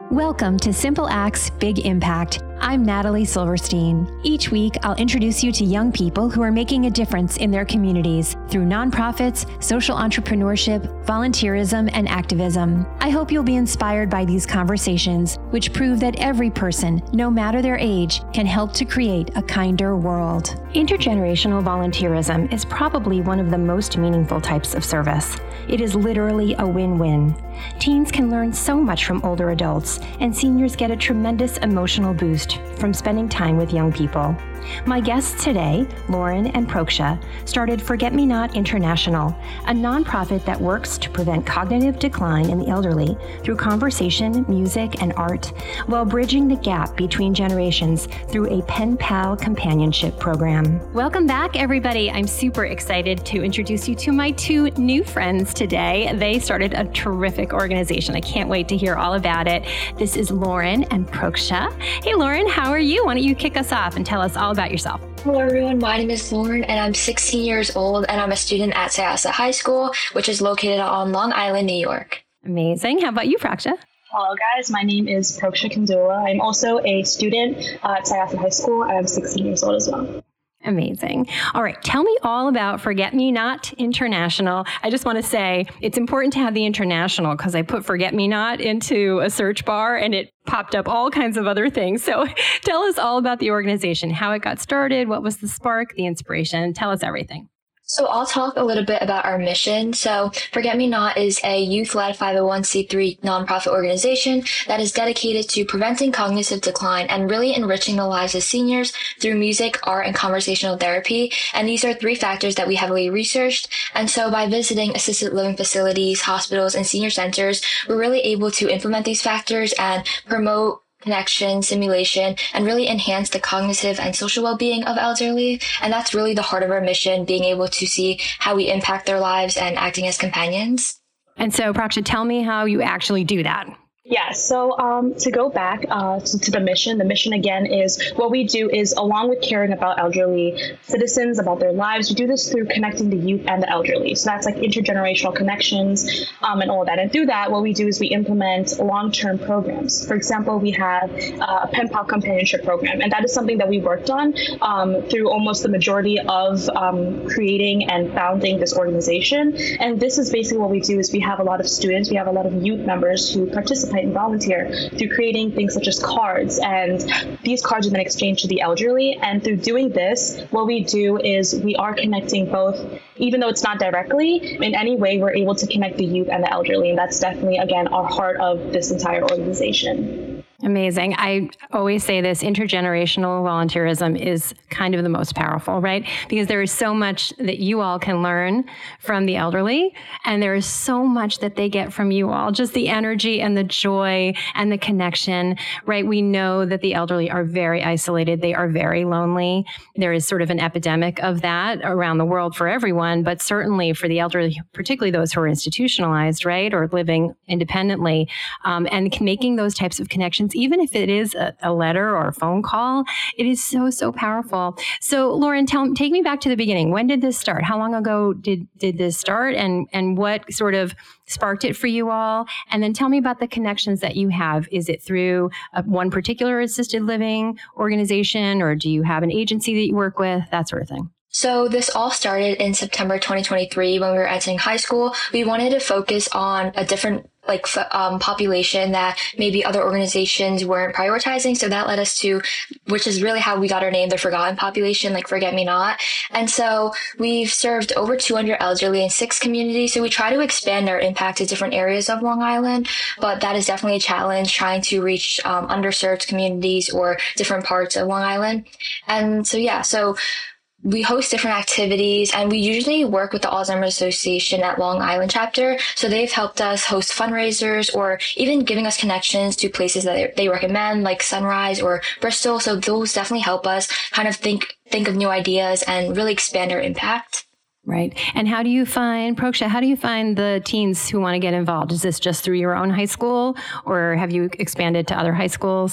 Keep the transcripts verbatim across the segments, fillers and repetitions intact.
Welcome to Simple Acts, Big Impact. I'm Natalie Silverstein. Each week, I'll introduce you to young people who are making a difference in their communities through nonprofits, social entrepreneurship, volunteerism, and activism. I hope you'll be inspired by these conversations, which prove that every person, no matter their age, can help to create a kinder world. Intergenerational volunteerism is probably one of the most meaningful types of service. It is literally a win-win. Teens can learn so much from older adults, and seniors get a tremendous emotional boost from spending time with young people. My guests today, Lauren and Proksha, started Forget Me Not International, a nonprofit that works to prevent cognitive decline in the elderly through conversation, music, and art, while bridging the gap between generations through a pen pal companionship program. Welcome back, everybody. I'm super excited to introduce you to my two new friends today. They started a terrific organization. I can't wait to hear all about it. This is Lauren and Proksha. Hey, Lauren, how are you? Why don't you kick us off and tell us all about yourself? Hello everyone, my name is Lauren and I'm sixteen years old and I'm a student at Syosset High School, which is located on Long Island, New York. Amazing. How about you, Proksha? Hello guys, my name is Proksha Kandula. I'm also a student uh, at Syosset High School. I'm sixteen years old as well. Amazing. All right. Tell me all about Forget Me Not International. I just want to say it's important to have the international because I put Forget Me Not into a search bar and it popped up all kinds of other things. So tell us all about the organization, how it got started, what was the spark, the inspiration. Tell us everything. So I'll talk a little bit about our mission. So Forget Me Not is a youth-led five oh one c three nonprofit organization that is dedicated to preventing cognitive decline and really enriching the lives of seniors through music, art, and conversational therapy. And these are three factors that we heavily researched. And so by visiting assisted living facilities, hospitals, and senior centers, we're really able to implement these factors and promote connection, simulation, and really enhance the cognitive and social well-being of elderly. And that's really the heart of our mission, being able to see how we impact their lives and acting as companions. And so, Proksha, tell me how you actually do that. Yeah, so um, to go back uh, to, to the mission, the mission again is what we do is along with caring about elderly citizens, about their lives, we do this through connecting the youth and the elderly. So that's like intergenerational connections um, and all of that. And through that, what we do is we implement long-term programs. For example, we have uh, a pen pal companionship program, and that is something that we worked on um, through almost the majority of um, creating and founding this organization. And this is basically what we do is we have a lot of students, we have a lot of youth members who participate and volunteer through creating things such as cards, and these cards are then exchanged to the elderly. And through doing this, what we do is we are connecting both, even though it's not directly, in any way we're able to connect the youth and the elderly, and that's definitely, again, our heart of this entire organization. Amazing. I always say this, intergenerational volunteerism is kind of the most powerful, right? Because there is so much that you all can learn from the elderly, and there is so much that they get from you all, just the energy and the joy and the connection, right? We know that the elderly are very isolated. They are very lonely. There is sort of an epidemic of that around the world for everyone, but certainly for the elderly, particularly those who are institutionalized, right? Or living independently, um, and making those types of connections, even if it is a, a letter or a phone call, it is so, so powerful. So Lauren, tell, take me back to the beginning. When did this start? How long ago did, did this start, and, and what sort of sparked it for you all? And then tell me about the connections that you have. Is it through a, one particular assisted living organization, or do you have an agency that you work with, that sort of thing? So this all started in September twenty twenty-three when we were entering high school. We wanted to focus on a different like um, population that maybe other organizations weren't prioritizing. So that led us to, which is really how we got our name, the Forgotten Population, like Forget Me Not. And so we've served over two hundred elderly in six communities. So we try to expand our impact to different areas of Long Island, but that is definitely a challenge, trying to reach um, underserved communities or different parts of Long Island. And so, yeah, so we host different activities, and we usually work with the Alzheimer's Association at Long Island chapter. So they've helped us host fundraisers or even giving us connections to places that they recommend, like Sunrise or Bristol. So those definitely help us kind of think, think of new ideas and really expand our impact. Right. And how do you find, Proksha, how do you find the teens who want to get involved? Is this just through your own high school, or have you expanded to other high schools?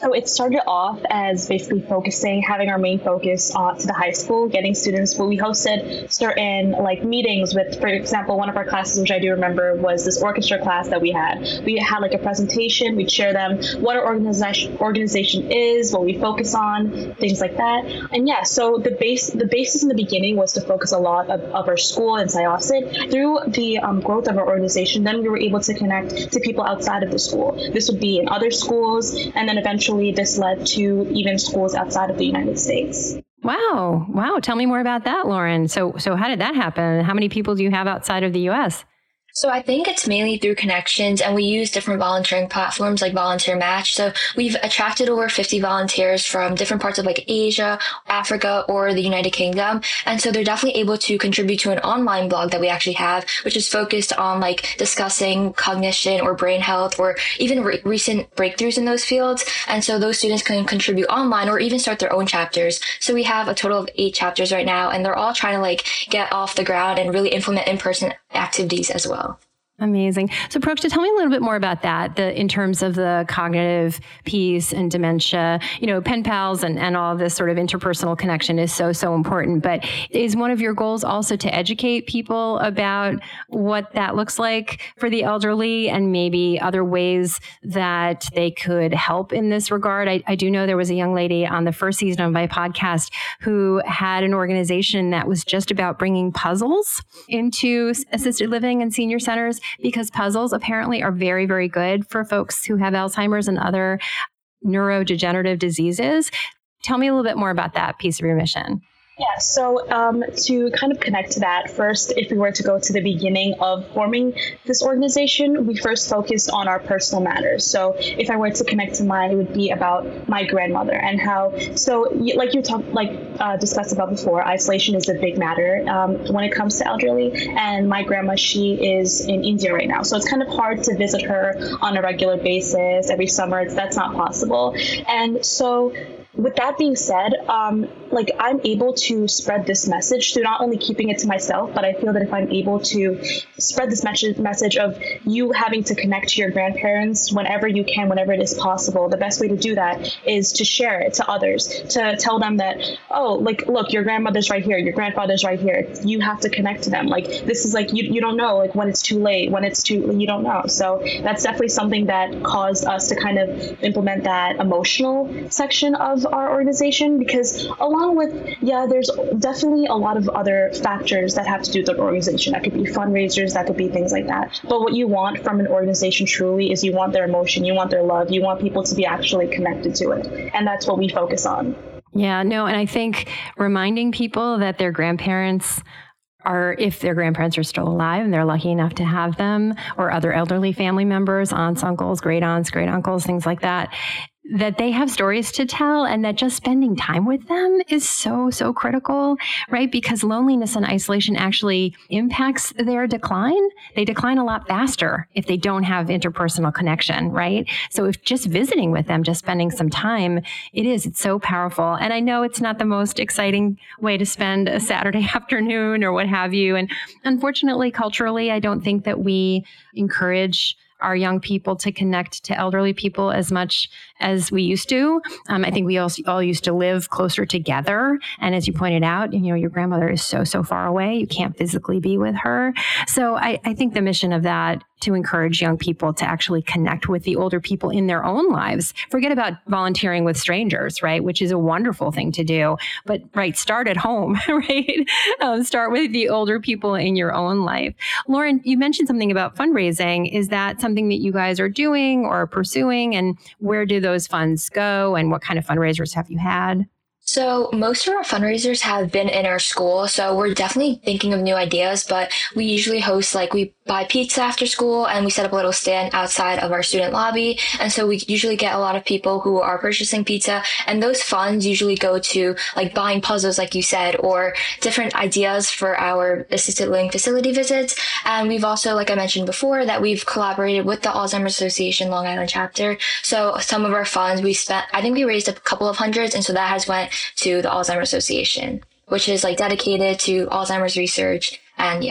So it started off as basically focusing, having our main focus on to the high school, getting students. Well, we hosted certain like meetings with, for example, one of our classes, which I do remember, was this orchestra class that we had. We had like a presentation. We'd share them what our organization organization is, what we focus on, things like that. And yeah, so the base the basis in the beginning was to focus a lot of, of our school in Syosset. Through the um, growth of our organization, then we were able to connect to people outside of the school. This would be in other schools, and then eventually this led to even schools outside of the United States. Wow. Wow. Tell me more about that, Lauren. So, so how did that happen? How many people do you have outside of the U S? So I think it's mainly through connections, and we use different volunteering platforms like Volunteer Match. So we've attracted over fifty volunteers from different parts of like Asia, Africa, or the United Kingdom. And so they're definitely able to contribute to an online blog that we actually have, which is focused on like discussing cognition or brain health or even re- recent breakthroughs in those fields. And so those students can contribute online or even start their own chapters. So we have a total of eight chapters right now, and they're all trying to like get off the ground and really implement in-person activities as well. Amazing. So Prokshita, tell me a little bit more about that, the in terms of the cognitive piece and dementia. You know, pen pals and, and all this sort of interpersonal connection is so, so important. But is one of your goals also to educate people about what that looks like for the elderly and maybe other ways that they could help in this regard? I, I do know there was a young lady on the first season of my podcast who had an organization that was just about bringing puzzles into assisted living and senior centers, because puzzles apparently are very, very good for folks who have Alzheimer's and other neurodegenerative diseases. Tell me a little bit more about that piece of your mission. Yeah, so um, to kind of connect to that, first, if we were to go to the beginning of forming this organization, we first focused on our personal matters. So if I were to connect to mine, it would be about my grandmother and how, so like you talked, like uh, discussed about before, isolation is a big matter um, when it comes to elderly. And my grandma, she is in India right now. So it's kind of hard to visit her on a regular basis every summer. It's, that's not possible. And so with that being said, um, like I'm able to spread this message through not only keeping it to myself, but I feel that if I'm able to spread this message message of you having to connect to your grandparents whenever you can, whenever it is possible, the best way to do that is to share it to others, to tell them that, oh, like, look, your grandmother's right here, your grandfather's right here. You have to connect to them. Like, this is like, you, you don't know, like when it's too late, when it's too, you don't know. So that's definitely something that caused us to kind of implement that emotional section of our organization, because along with, yeah, there's definitely a lot of other factors that have to do with the organization. That could be fundraisers, that could be things like that. But what you want from an organization truly is you want their emotion, you want their love, you want people to be actually connected to it. And that's what we focus on. Yeah, no, and I think reminding people that their grandparents are, if their grandparents are still alive and they're lucky enough to have them, or other elderly family members, aunts, uncles, great aunts, great uncles, things like that, that they have stories to tell, and that just spending time with them is so, so critical, right? Because loneliness and isolation actually impacts their decline. They decline a lot faster if they don't have interpersonal connection, right? So if just visiting with them, just spending some time, it is, it's so powerful. And I know it's not the most exciting way to spend a Saturday afternoon or what have you. And unfortunately, culturally, I don't think that we encourage our young people to connect to elderly people as much as we used to. Um, I think we all, all used to live closer together. And as you pointed out, you know, your grandmother is so, so far away. You can't physically be with her. So I, I think the mission of that, to encourage young people to actually connect with the older people in their own lives. Forget about volunteering with strangers, right? Which is a wonderful thing to do. But right, start at home, right? Um, start with the older people in your own life. Lauren, you mentioned something about fundraising. Is that something that you guys are doing or pursuing? And where do those funds go? And what kind of fundraisers have you had? So most of our fundraisers have been in our school. So we're definitely thinking of new ideas, but we usually host, like, we buy pizza after school and we set up a little stand outside of our student lobby. And so we usually get a lot of people who are purchasing pizza, and those funds usually go to like buying puzzles, like you said, or different ideas for our assisted living facility visits. And we've also, like I mentioned before, that we've collaborated with the Alzheimer's Association Long Island chapter. So some of our funds we spent, I think we raised a couple of hundreds. And so that has went to the Alzheimer's Association, which is like dedicated to Alzheimer's research. And yeah.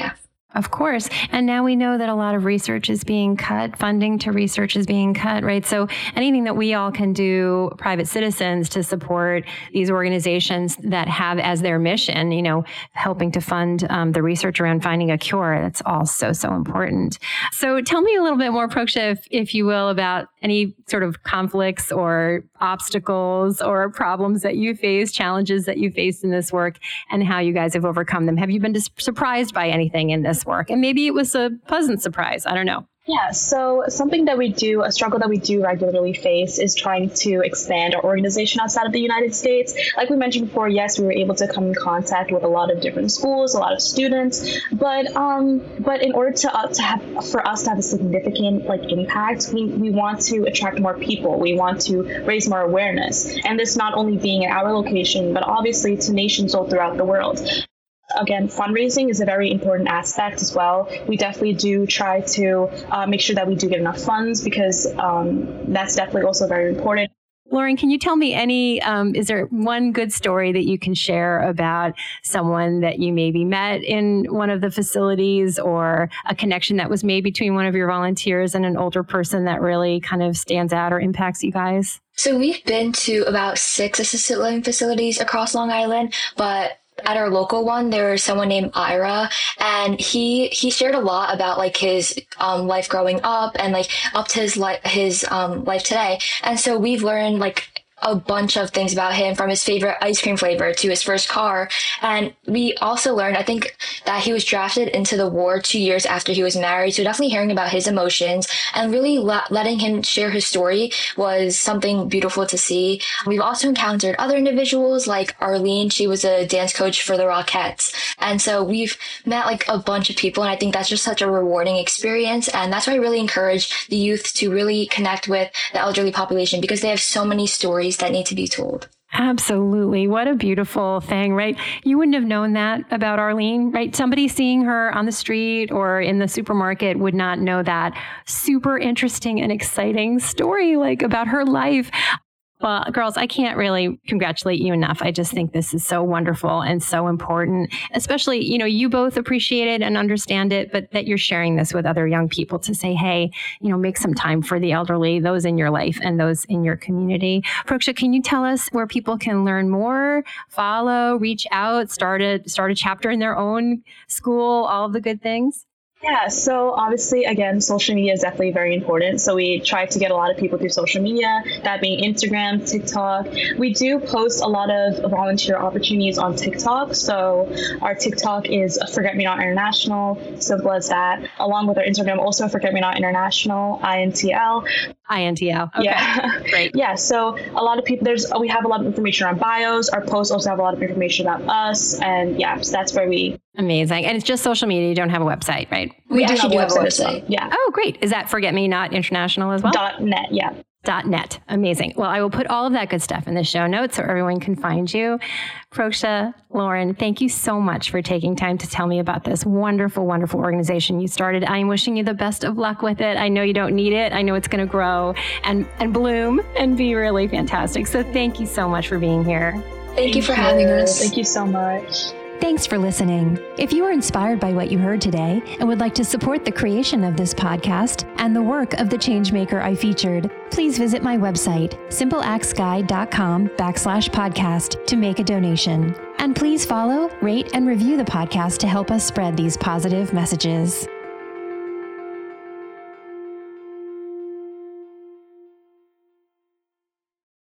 Of course. And now we know that a lot of research is being cut, funding to research is being cut, right? So anything that we all can do, private citizens, to support these organizations that have as their mission, you know, helping to fund um, the research around finding a cure, that's all so, so important. So tell me a little bit more, Proksha, if, if you will, about any sort of conflicts or obstacles or problems that you face, challenges that you faced in this work, and how you guys have overcome them. Have you been dis- surprised by anything in this work? And maybe it was a pleasant surprise. I don't know. Yeah, so something that we do, a struggle that we do regularly face is trying to expand our organization outside of the United States. Like we mentioned before, yes, we were able to come in contact with a lot of different schools, a lot of students, but um, but in order to, uh, to have, for us to have a significant like impact, we, we want to attract more people. We want to raise more awareness. And this not only being at our location, but obviously to nations all throughout the world. Again, fundraising is a very important aspect as well. We definitely do try to uh, make sure that we do get enough funds because um, that's definitely also very important. Lauren, can you tell me any, um, is there one good story that you can share about someone that you maybe met in one of the facilities, or a connection that was made between one of your volunteers and an older person that really kind of stands out or impacts you guys? So we've been to about six assisted living facilities across Long Island, but at our local one, there was someone named Ira, and he he shared a lot about like his um, life growing up and like up to his life his um, life today. And so we've learned like a bunch of things about him, from his favorite ice cream flavor to his first car. And we also learned, I think, that he was drafted into the war two years after he was married. So definitely hearing about his emotions and really la- letting him share his story was something beautiful to see. We've also encountered other individuals like Arlene. She was a dance coach for the Rockettes. And so we've met like a bunch of people. And I think that's just such a rewarding experience. And that's why I really encourage the youth to really connect with the elderly population, because they have so many stories that need to be told. Absolutely. What a beautiful thing, right? You wouldn't have known that about Arlene, right? Somebody seeing her on the street or in the supermarket would not know that super interesting and exciting story, like about her life. Well, girls, I can't really congratulate you enough. I just think this is so wonderful and so important, especially, you know, you both appreciate it and understand it, but that you're sharing this with other young people to say, hey, you know, make some time for the elderly, those in your life and those in your community. Proksha, can you tell us where people can learn more, follow, reach out, start a, start a chapter in their own school, all of the good things? Yeah, so obviously, again, social media is definitely very important. So we try to get a lot of people through social media, that being Instagram, TikTok. We do post a lot of volunteer opportunities on TikTok. So our TikTok is Forget Me Not International, simple as that. Along with our Instagram, also Forget Me Not International, I N T L. I N T L. Okay. Yeah. Great. Yeah. So a lot of people, there's, we have a lot of information on bios. Our posts also have a lot of information about us. And yeah, so that's where we. Amazing. And it's just social media. You don't have a website, right? We, we actually do have a website. website. Yeah. Oh, great. Is that Forget Me Not International as well? Dot net. Yeah. Dot net. Amazing. Well, I will put all of that good stuff in the show notes so everyone can find you. Proksha, Lauren, thank you so much for taking time to tell me about this wonderful, wonderful organization you started. I am wishing you the best of luck with it. I know you don't need it. I know it's going to grow and, and bloom and be really fantastic. So thank you so much for being here. Thank, Thank you for you. having us. Thank you so much. Thanks for listening. If you were inspired by what you heard today and would like to support the creation of this podcast and the work of the changemaker I featured, please visit my website, simpleactsguide.com backslash podcast to make a donation. And please follow, rate, and review the podcast to help us spread these positive messages.